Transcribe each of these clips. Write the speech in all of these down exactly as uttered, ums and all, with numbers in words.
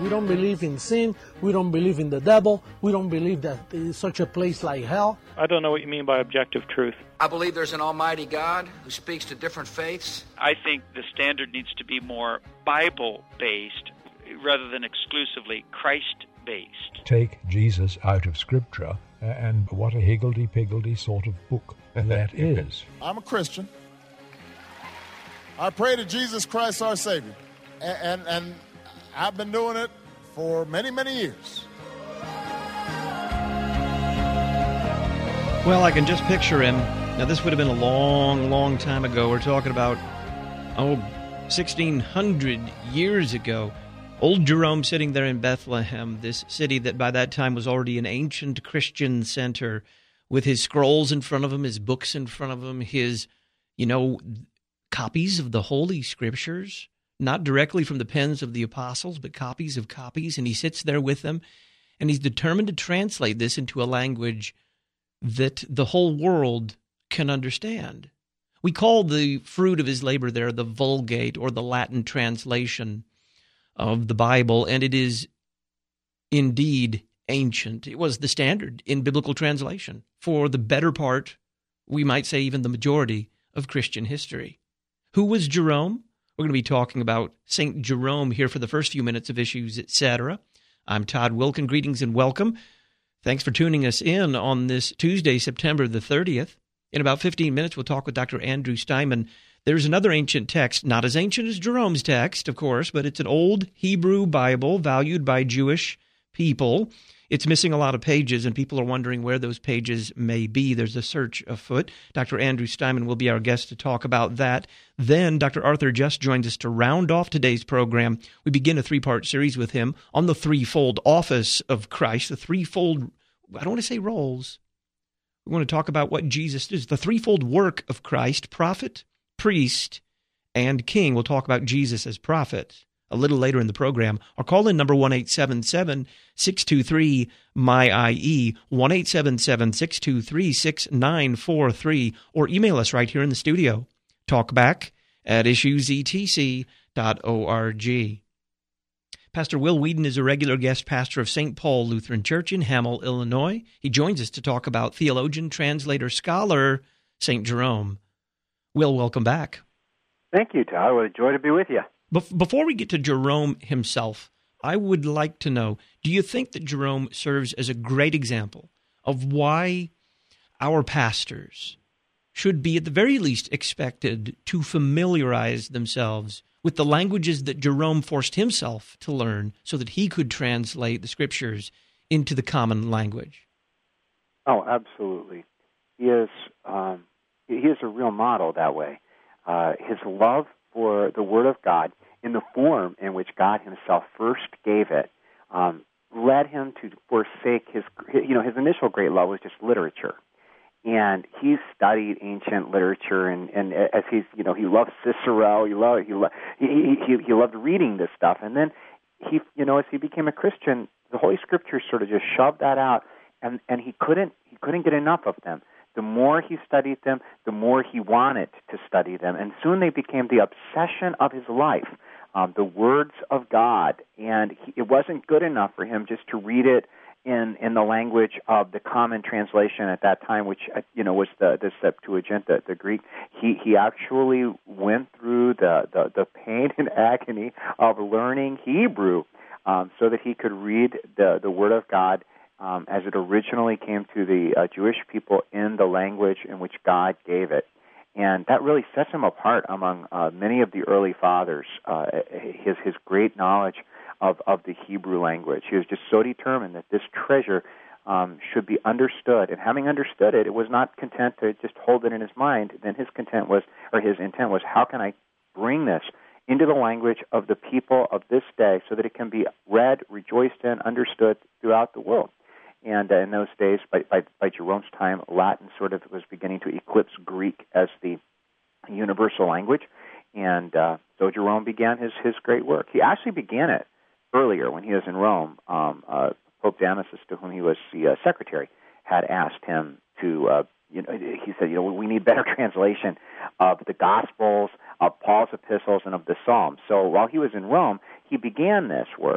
We don't believe in sin. We don't believe in the devil. We don't believe that there is such a place like hell. I don't know what you mean by objective truth. I believe there's an almighty God who speaks to different faiths. I think the standard needs to be more Bible-based rather than exclusively Christ-based. Take Jesus out of Scripture, and what a higgledy-piggledy sort of book that is. I'm a Christian. I pray to Jesus Christ our Savior. And, and, and I've been doing it for many, many years. Well, I can just picture him. Now, this would have been a long, long time ago. We're talking about, oh, sixteen hundred years ago. Old Jerome sitting there in Bethlehem, this city that by that time was already an ancient Christian center, with his scrolls in front of him, his books in front of him, his, you know, copies of the Holy Scriptures, not directly from the pens of the apostles, but copies of copies, and he sits there with them, and he's determined to translate this into a language that the whole world can understand. We call the fruit of his labor there the Vulgate, or the Latin translation of the Bible, and it is indeed ancient. It was the standard in biblical translation for the better part, we might say even the majority, of Christian history. Who was Jerome? We're going to be talking about Saint Jerome here for the first few minutes of Issues, et cetera. I'm Todd Wilken. Greetings and welcome. Thanks for tuning us in on this Tuesday, September the thirtieth. In about fifteen minutes, we'll talk with Doctor Andrew Steinman. There's another ancient text, not as ancient as Jerome's text, of course, but it's an old Hebrew Bible valued by Jewish people. It's missing a lot of pages, and people are wondering where those pages may be. There's a search afoot. Doctor Andrew Steinman will be our guest to talk about that. Then Doctor Arthur Just joins us to round off today's program. We begin a three-part series with him on the threefold office of Christ, the threefold, I don't want to say roles. We want to talk about what Jesus is, the threefold work of Christ, prophet, priest, and king. We'll talk about Jesus as prophet a little later in the program. Our call-in number, one eight seven seven, six two three, M Y I E, one eight seven seven, six two three, six nine four three, or email us right here in the studio, talkback at issues e t c dot org. Pastor Will Whedon is a regular guest pastor of Saint Paul Lutheran Church in Hamel, Illinois. He joins us to talk about theologian, translator, scholar, Saint Jerome. Will, welcome back. Thank you, Todd. What a joy to be with you. Before we get to Jerome himself, I would like to know, do you think that Jerome serves as a great example of why our pastors should be at the very least expected to familiarize themselves with the languages that Jerome forced himself to learn so that he could translate the Scriptures into the common language? Oh, absolutely. He is, um, he is a real model that way. Uh, his love for the Word of God in the form in which God himself first gave it um, led him to forsake his, you know, his initial great love was just literature. And he studied ancient literature, and, and as he's, you know, he loved Cicero, he loved, he, loved, he, he, he loved reading this stuff. And then he, you know, as he became a Christian, the Holy Scriptures sort of just shoved that out, and, and he couldn't, he couldn't get enough of them. The more he studied them, the more he wanted to study them. And soon they became the obsession of his life, um, the words of God. And he, it wasn't good enough for him just to read it in, in the language of the common translation at that time, which, uh, you know, was the, the Septuagint, the, the Greek. He he actually went through the, the, the pain and agony of learning Hebrew um, so that he could read the, the Word of God Um, as it originally came to the uh, Jewish people in the language in which God gave it. And that really sets him apart among uh, many of the early fathers, uh, his his great knowledge of, of the Hebrew language. He was just so determined that this treasure um, should be understood. And having understood it, it was not content to just hold it in his mind. Then his content was, or his intent was, how can I bring this into the language of the people of this day so that it can be read, rejoiced in, understood throughout the world. And uh, in those days, by, by, by Jerome's time, Latin sort of was beginning to eclipse Greek as the universal language. And uh, so Jerome began his, his great work. He actually began it earlier when he was in Rome. Um, uh, Pope Damasus, to whom he was the uh, secretary, had asked him to, uh, you know, he said, you know, we need better translation of the Gospels, of Paul's epistles, and of the Psalms. So while he was in Rome, he began this work.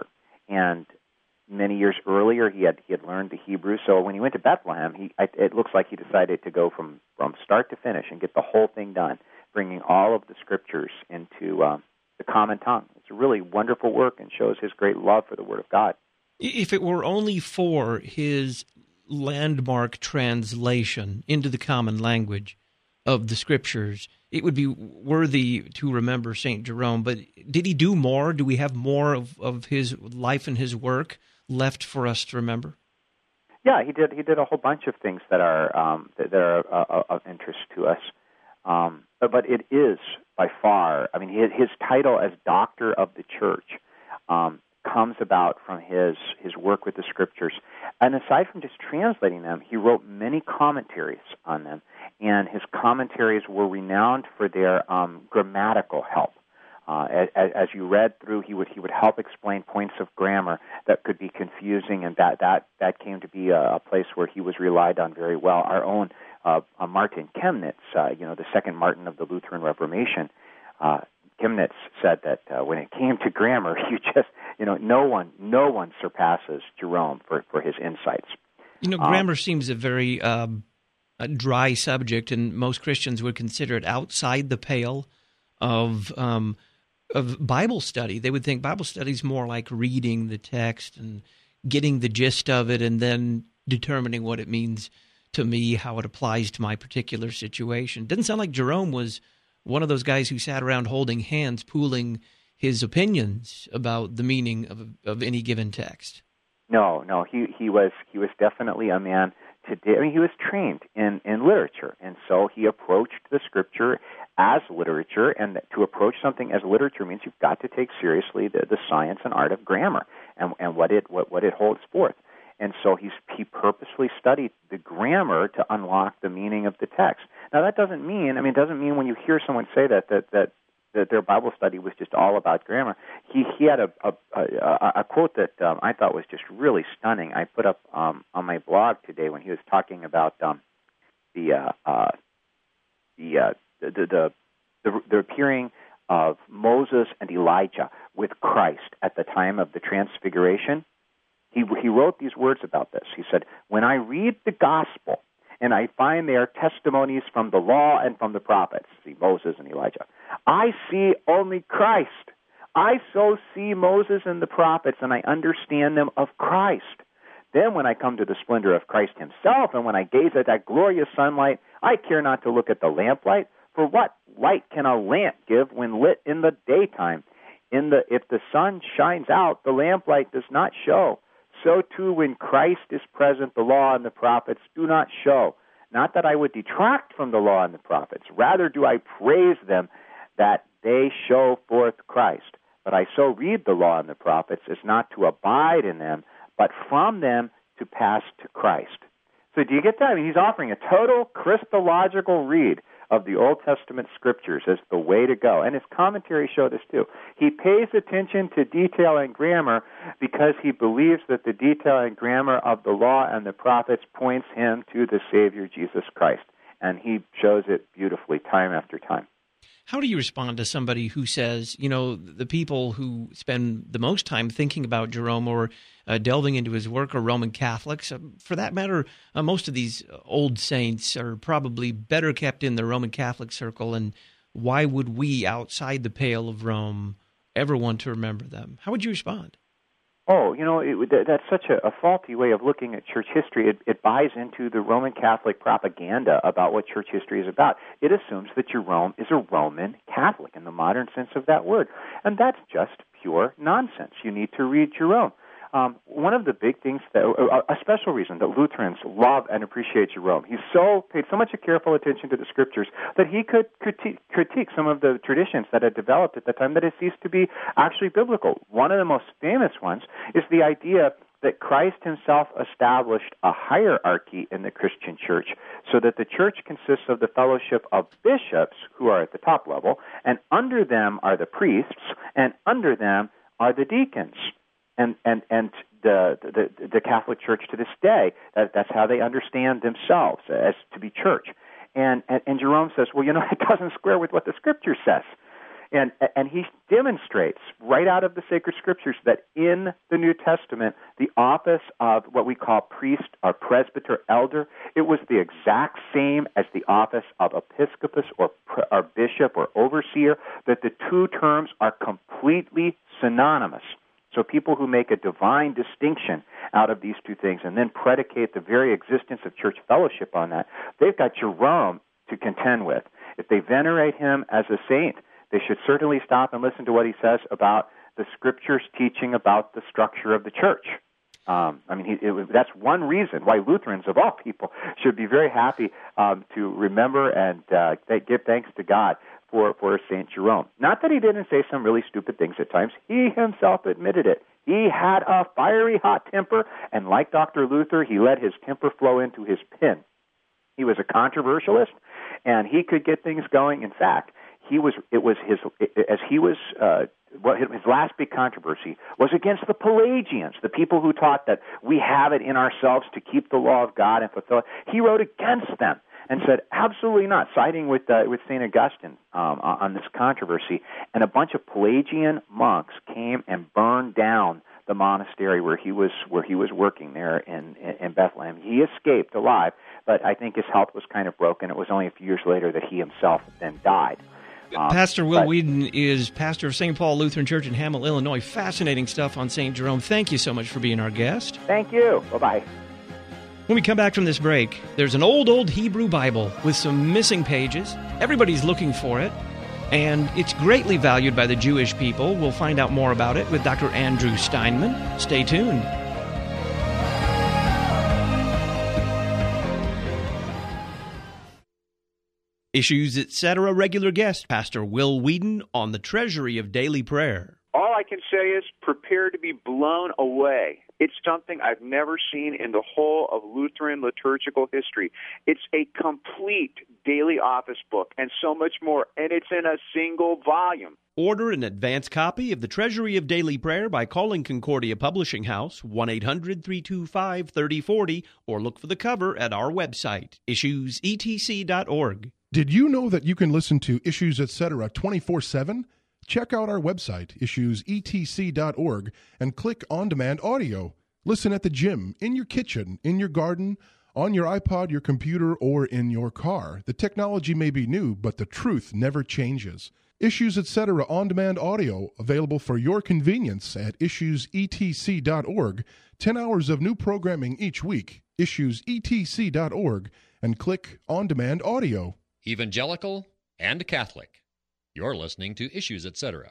and many years earlier he had he had learned the Hebrew. So when he went to Bethlehem, he it looks like he decided to go from, from start to finish and get the whole thing done, bringing all of the scriptures into um, the common tongue. It's a really wonderful work and shows his great love for the Word of God. If it were only for his landmark translation into the common language of the Scriptures, it would be worthy to remember Saint Jerome. But did he do more? Do we have more of, of his life and his work left for us to remember? Yeah, he did. He did a whole bunch of things that are um, that are uh, of interest to us. Um, but, but it is by far. I mean, his, his title as Doctor of the Church um, comes about from his his work with the Scriptures. And aside from just translating them, he wrote many commentaries on them. And his commentaries were renowned for their um, grammatical help. Uh, as, as you read through, he would he would help explain points of grammar that could be confusing, and that that, that came to be a, a place where he was relied on very well. Our own uh, uh, Martin Chemnitz, uh, you know, the second Martin of the Lutheran Reformation, uh, Chemnitz said that uh, when it came to grammar, you just you know no one no one surpasses Jerome for, for his insights. You know, grammar um, seems a very um, a dry subject, and most Christians would consider it outside the pale of um, of Bible study. They would think Bible study is more like reading the text and getting the gist of it and then determining what it means to me, how it applies to my particular situation. Didn't sound like Jerome was one of those guys who sat around holding hands, pooling his opinions about the meaning of of any given text. No, no, he he was he was definitely a man today. I mean, he was trained in, in literature, and so he approached the Scripture as literature, and to approach something as literature means you've got to take seriously the, the science and art of grammar and, and what it what, what it holds forth. And so he's, he purposely studied the grammar to unlock the meaning of the text. Now, that doesn't mean, I mean, it doesn't mean when you hear someone say that, that, that, that their Bible study was just all about grammar. He, he had a, a, a, a quote that um, I thought was just really stunning. I put up um, on my blog today when he was talking about um, the, uh, uh, the, uh, the, the, the, the appearing of Moses and Elijah with Christ at the time of the Transfiguration. He, he wrote these words about this. He said, "When I read the gospel and I find there testimonies from the law and from the prophets," see Moses and Elijah, "I see only Christ. I so see Moses and the prophets, and I understand them of Christ. Then when I come to the splendor of Christ himself, and when I gaze at that glorious sunlight, I care not to look at the lamplight, for what light can a lamp give when lit in the daytime? In the if the sun shines out, the lamplight does not show. So too, when Christ is present, the law and the prophets do not show. Not that I would detract from the law and the prophets. Rather do I praise them that they show forth Christ. But I so read the law and the prophets as not to abide in them, but from them to pass to Christ." So do you get that? I mean, he's offering a total Christological read of the Old Testament Scriptures as the way to go. And his commentaries show this too. He pays attention to detail and grammar because he believes that the detail and grammar of the law and the prophets points him to the Savior, Jesus Christ. And he shows it beautifully time after time. How do you respond to somebody who says, you know, the people who spend the most time thinking about Jerome or uh, delving into his work are Roman Catholics? Uh, for that matter, uh, most of these old saints are probably better kept in the Roman Catholic circle, and why would we, outside the pale of Rome, ever want to remember them? How would you respond? Oh, you know, it, that's such a, a faulty way of looking at church history. It, it buys into the Roman Catholic propaganda about what church history is about. It assumes that Jerome is a Roman Catholic in the modern sense of that word. And that's just pure nonsense. You need to read Jerome. Um, one of the big things, that a special reason that Lutherans love and appreciate Jerome, he so paid so much careful attention to the Scriptures that he could critique, critique some of the traditions that had developed at the time that had ceased to be actually biblical. One of the most famous ones is the idea that Christ himself established a hierarchy in the Christian church so that the church consists of the fellowship of bishops who are at the top level, and under them are the priests, and under them are the deacons. And and and the, the the Catholic Church to this day, that, that's how they understand themselves as to be church. And, and and Jerome says, well, you know, it doesn't square with what the Scripture says. And and he demonstrates right out of the sacred scriptures that in the New Testament, the office of what we call priest or presbyter elder, it was the exact same as the office of episcopus or, or bishop or overseer, that the two terms are completely synonymous. So people who make a divine distinction out of these two things and then predicate the very existence of church fellowship on that, they've got Jerome to contend with. If they venerate him as a saint, they should certainly stop and listen to what he says about the Scriptures teaching about the structure of the church. Um, I mean, he, it, that's one reason why Lutherans, of all people, should be very happy um, to remember and uh, give thanks to God for, for Saint Jerome. Not that he didn't say some really stupid things at times. He himself admitted it. He had a fiery hot temper, and like Doctor Luther, he let his temper flow into his pen. He was a controversialist, and he could get things going. In fact, he was. It was his as he was. Uh, what his last big controversy was against the Pelagians, the people who taught that we have it in ourselves to keep the law of God and fulfill it. He wrote against them and said, absolutely not, siding with uh, with Saint Augustine um, on this controversy. And a bunch of Pelagian monks came and burned down the monastery where he was where he was working there in, in Bethlehem. He escaped alive, but I think his health was kind of broken. It was only a few years later that he himself then died. Um, Pastor Will but, Whedon is pastor of Saint Paul Lutheran Church in Hamel, Illinois. Fascinating stuff on Saint Jerome. Thank you so much for being our guest. Thank you. Bye-bye. When we come back from this break, there's an old, old Hebrew Bible with some missing pages. Everybody's looking for it, and it's greatly valued by the Jewish people. We'll find out more about it with Doctor Andrew Steinman. Stay tuned. Issues, et cetera. Regular guest, Pastor Will Whedon on the Treasury of Daily Prayer. All I can say is prepare to be blown away. It's something I've never seen in the whole of Lutheran liturgical history. It's a complete daily office book and so much more, and it's in a single volume. Order an advance copy of the Treasury of Daily Prayer by calling Concordia Publishing House, one eight hundred, three two five, three oh four oh, or look for the cover at our website, issues e t c dot org. Did you know that you can listen to Issues, et cetera twenty-four seven? Check out our website, issues e t c dot org, and click On Demand Audio. Listen at the gym, in your kitchen, in your garden, on your iPod, your computer, or in your car. The technology may be new, but the truth never changes. Issues, et cetera On Demand Audio, available for your convenience at issues e t c dot org. Ten hours of new programming each week. issues e t c dot org, and click On Demand Audio. Evangelical and Catholic. You're listening to Issues, et cetera.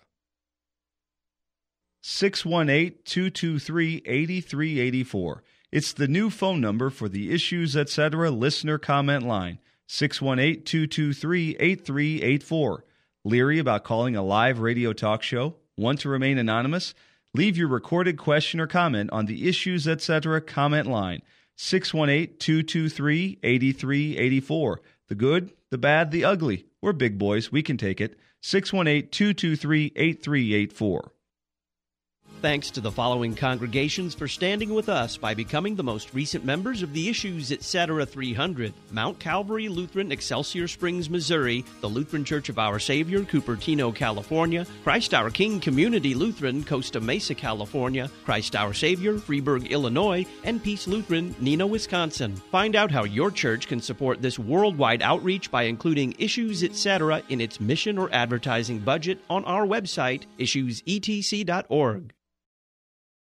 six one eight, two two three, eight three eight four. It's the new phone number for the Issues, et cetera listener comment line, six one eight, two two three, eight three eight four. Leery about calling a live radio talk show? Want to remain anonymous? Leave your recorded question or comment on the Issues, et cetera comment line, six one eight, two two three, eight three eight four. The good, the bad, the ugly. We're big boys. We can take it. six one eight, two two three, eight three eight four. Thanks to the following congregations for standing with us by becoming the most recent members of the Issues, et cetera three hundred. Mount Calvary Lutheran, Excelsior Springs, Missouri. The Lutheran Church of Our Savior, Cupertino, California. Christ Our King Community Lutheran, Costa Mesa, California. Christ Our Savior, Freeburg, Illinois. And Peace Lutheran, Neenah, Wisconsin. Find out how your church can support this worldwide outreach by including Issues, et cetera in its mission or advertising budget on our website, issues e t c dot org.